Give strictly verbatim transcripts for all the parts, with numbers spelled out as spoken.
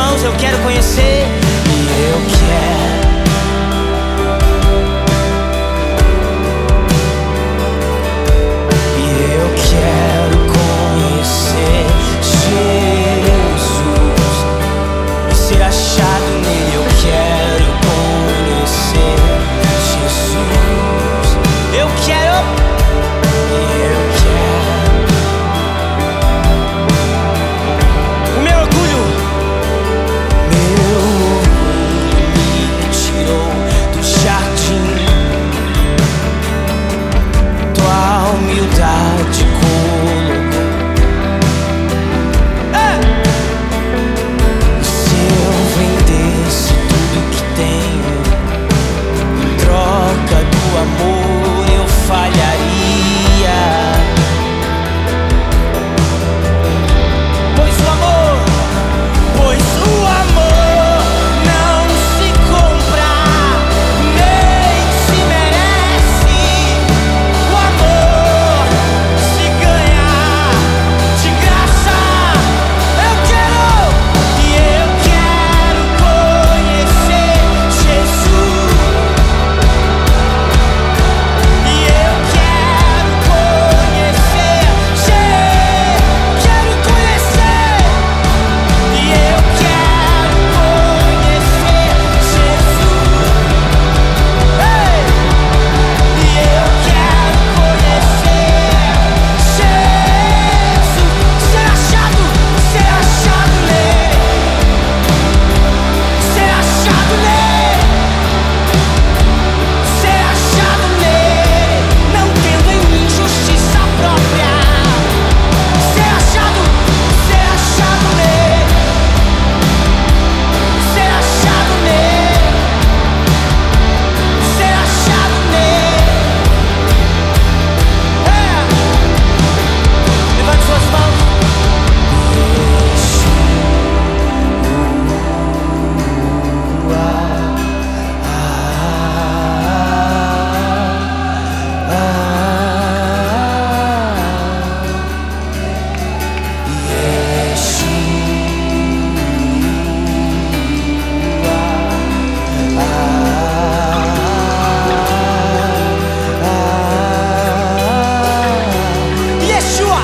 mãos, eu quero conhecer. E eu quero. E eu quero conhecer Jesus e ser achado nele. Eu quero conhecer Jesus. Eu quero. E eu quero. O meu orgulho, meu orgulho me tirou do jardim. Tua humildade colocou. É. Se eu vendesse tudo que tenho em troca do amor, eu falharia. Pois o amor, pois o amor não se compra, nem se merece. O amor se ganha de graça. Eu quero, e eu quero conhecer Jesus. E eu quero conhecer Jesus. Quero conhecer. E eu quero conhecer Jesus. Ei! E eu quero conhecer Jesus. Ser achado, ser achado nele. Ser achado nele. Ser achado nele. Não tendo em mim justiça própria. Ser achado, ser achado nele. Ser achado nele. Ser achado nele. É. Levante suas mãos. Yeshua,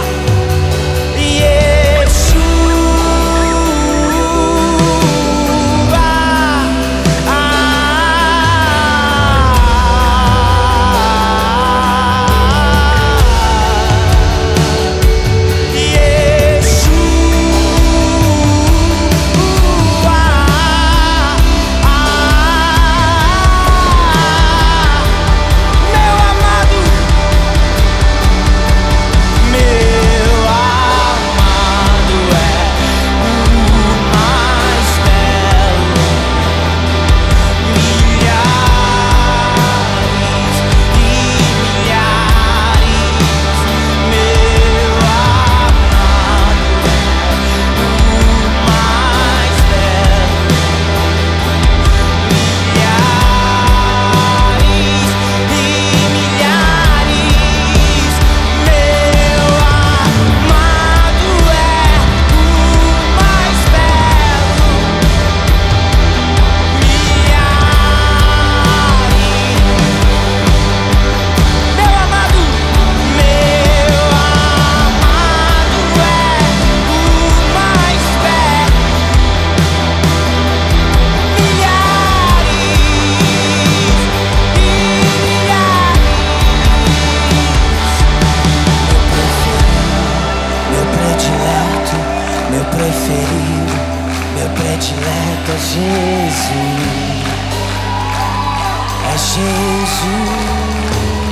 meu amado, meu amado é o mais belo. Milhares e milhares, meu amado é o mais belo. Milhares e milhares, meu amado é o mais belo. Milhares, meu amado, meu amado é o mais belo. Milhares e milhares. Meu predileto, meu preferido, meu predileto é Jesus. É Jesus.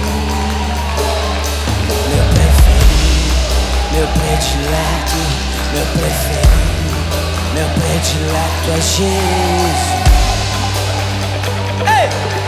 Meu preferido, meu predileto, meu preferido, meu predileto é Jesus. Ei!